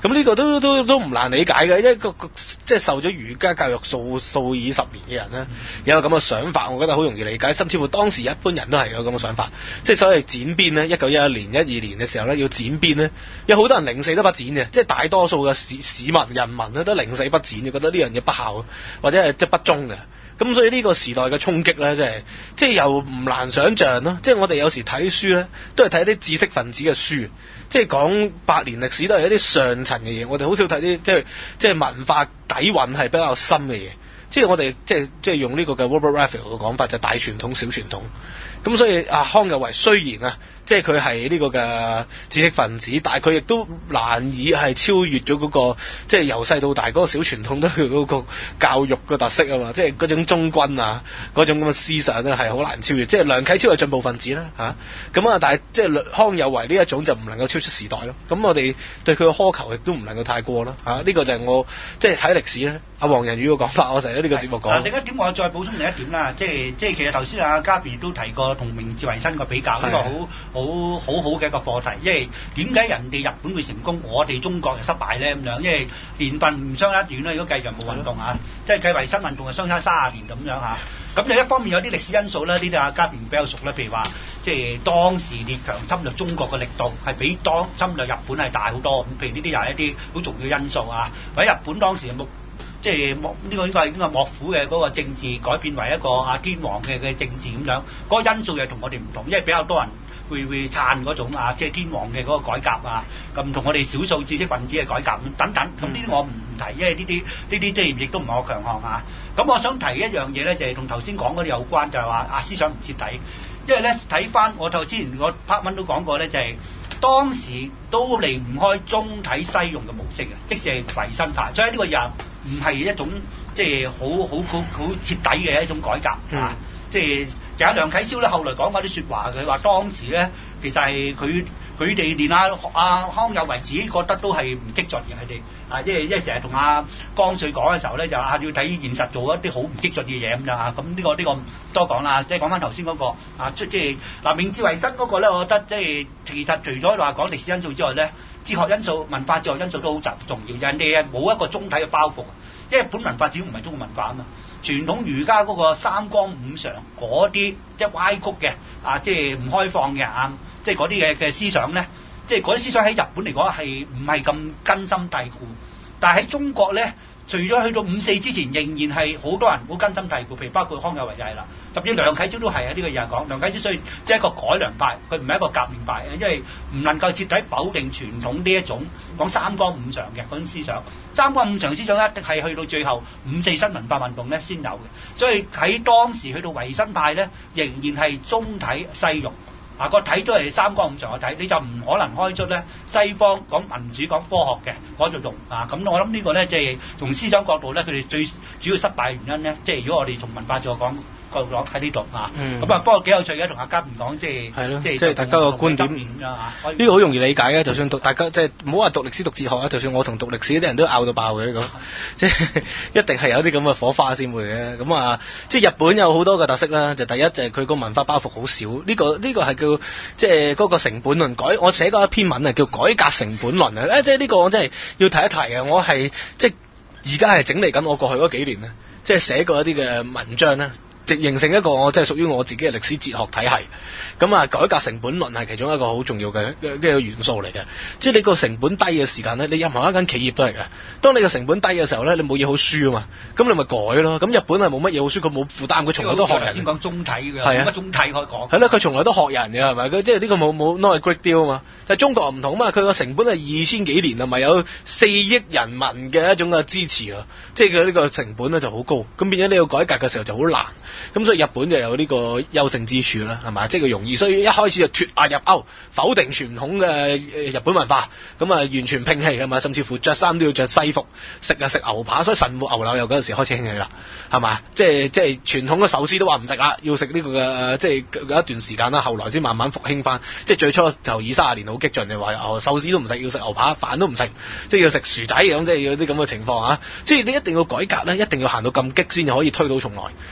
咁呢個都都都唔難理解嘅，一個即係受咗儒家教育數數以十年嘅人咧，有個咁嘅想法，我覺得好容易理解，甚至乎當時一般人都係有咁嘅想法，即係所謂剪辮咧，一九一一年、一二年嘅時候咧，要剪辮咧，有好多人寧死都不剪嘅，即係大多數嘅市市民人民咧都寧死不剪嘅，覺得呢樣嘢不孝或者係即係不忠嘅。咁所以呢個時代嘅衝擊咧，即係即係又唔難想像咯。即係我哋有時睇書咧，都係睇啲知識分子嘅書，即係講百年歷史都係一啲上層嘅嘢。我哋好少睇啲即係即係文化底蘊係比較深嘅嘢。即係我哋即係即係用呢個嘅 Robert Raphael 嘅講法，就係大傳統小傳統。咁所以啊，康有為雖然啊，即係佢係呢個嘅知識分子，但係佢亦都難以係超越咗嗰個即係由細到大嗰個小傳統都係嗰個教育嘅特色啊嘛，即係嗰種忠君啊，嗰種咁嘅思想咧係好難超越。即係梁啟超係進步分子啦嚇，咁啊但係即係康有為呢一種就唔能夠超出時代咯。咁我哋對佢嘅苛求亦都唔能夠太過啦嚇。呢、這個就係我即係睇歷史咧，阿黃仁宇嘅講法，我成日喺呢個節目講。 嗱，另一點我再補充另一點啦，即係即係其實頭先阿嘉賓都提過同明治維新個比較，呢、這個好好好好嘅一個課題。因為點解人哋日本會成功，我哋中國又失敗咧咁樣？因為年份唔相差遠啦，如果計洋務運動啊，即係計維新運動係相差三十年咁樣嚇。咁另一方面有啲歷史因素咧，呢啲阿嘉賓比較熟啦，譬如話即係當時列強侵略中國嘅力度係比當侵略日本係大好多。咁譬如呢啲又係一啲好重要因素啊。或者日本當時嘅目即係幕呢個應該係應該幕府嘅嗰個政治改變為一個啊天皇嘅嘅政治咁樣，嗰、那個因素又同我哋唔同，因為比較多人會會撐嗰種啊，即係天皇嘅嗰個改革啊，咁唔同我哋少數知識分子嘅改革咁等等。咁呢啲我唔提，因為呢啲呢啲即係亦都唔係我強項啊。咁我想提一樣嘢咧，就係同頭先講嗰啲有關，就係話啊思想唔徹底。因為咧睇翻我頭之前個 part 文都講過咧，就係、是、當時都離唔開中體西用嘅模式嘅，即使係維新派，所以呢個又唔係一種即係好好好好徹底嘅一種改革、嗯、啊！即係有梁啟超咧，後來講嗰啲説話，佢話當時咧其實係佢佢哋連阿阿康有為自己覺得都係唔激進嘅，佢哋啊，因為因為成日同阿江水講嘅時候咧，就啊要睇現實，做一啲好唔激進嘅嘢咁樣嚇。咁呢、這個呢、這個多講啦，即係講翻頭先嗰個啊，即係嗱明治維新嗰個咧，我覺得即係其實除咗話講歷史因素之外咧，哲學因素、文化哲學因素都好重要。人哋冇一個中體嘅包袱，因為本文化始終唔係中國文化啊嘛。傳統儒家嗰個三綱五常嗰啲即係歪曲嘅啊，即係唔開放嘅啊，即係嗰啲嘅嘅思想咧，即係嗰啲思想喺日本嚟講係唔係咁根深蒂固，但係喺中國咧，除咗去到五四之前，仍然係好多人好根深蒂固，譬如包括康有為就係啦，甚至梁啟超都係啊，呢、這個又係講梁啟超，所以即係一個改良派，佢唔係一個革命派，因為唔能夠徹底否定傳統呢一種講三綱五常嘅嗰種思想。三綱五常思想一定係去到最後五四新文化運動咧先有嘅，所以喺當時去到維新派咧，仍然係中體西用。啊，個體都係三綱五常嘅體，你就唔可能開出咧西方講民主講科學嘅嗰度用啊。咁我諗呢個咧即係從思想角度咧，佢哋最主要失敗嘅原因咧，即係如果我哋從文化角度講角度講喺呢度啊。咁啊，不過幾有趣嘅，同阿嘉賓講即係係咯，即係即係大家個觀點啊。呢個好容易理解嘅，就算讀大家即係唔好話讀歷史讀哲學啊，就算我同讀歷史啲人都拗到爆嘅呢個，即係一定係有啲咁嘅火花先會嘅。咁啊，即係日本有好多嘅特色啦，就第一就係佢個文化包袱好少，呢個呢個係叫即係嗰個成本論改。我寫過一篇文啊，叫改革成本論啊。誒，即係呢個我真係要提一提嘅。我係即係而家係整理緊我過去嗰幾年咧，即係寫過一啲嘅文章咧。直形成一個我即係屬於我自己嘅歷史哲學體系，咁啊改革成本論係其中一個好重要嘅一個元素嚟嘅。即係你個成本低嘅時間咧，你任何一間企業都係嘅。當你個成本低嘅時候咧，你冇嘢好輸啊嘛，咁你咪改咯。咁日本係冇乜嘢好輸，佢冇負擔，佢從來都學人。先講中體嘅，冇乜中體可以講。係咯，佢從來都學人嘅係咪？佢即係呢個冇冇 not a great deal 啊嘛。但係中國唔同啊嘛，佢個成本係二千幾年啊，咪有四億人民嘅一種嘅支持啊，即係佢呢個成本咧就好高，咁變咗你要改革嘅時候就好難。咁所以日本就有呢個優勝之處啦，係咪？即係佢容易，所以一開始就脫亞入歐，否定傳統嘅日本文化，咁啊完全摒棄㗎嘛，甚至乎着衫都要着西服，食啊食牛扒，所以神戶牛柳又嗰陣時開始興起啦，係嘛？即係即係傳統嘅壽司都話唔食啦，要食呢個嘅，即係有一段時間啦，後來先慢慢復興翻。即係最初就二三十年好激進嘅話，哦壽司都唔食，要食牛扒，飯都唔食，即係要食薯仔咁，即係有啲咁嘅情況啊！即係你一定要改革咧，一定要行到咁激先至可以推到重來。即係改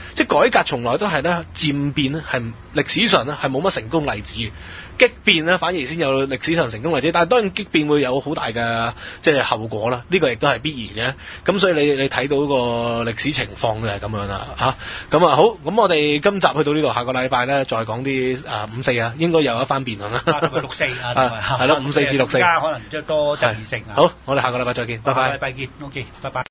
革從來都係咧漸變咧，係歷史上咧係冇乜成功例子嘅。激變咧反而先有歷史上成功例子，但係當然激變會有好大嘅即係後果啦，呢、這個亦都係必然嘅。咁所以你你睇到個歷史情況就係咁樣啦嚇。咁啊好，咁我哋今集去到呢度，下個禮拜咧再講啲啊五四啊，應該有一番辯論啦。 啊，同埋六四啊， 係咯，五四至六四。 而家可能即係多爭議性啊。 好，我哋下個禮拜再見，拜拜。 下個禮拜見 ，OK，拜拜。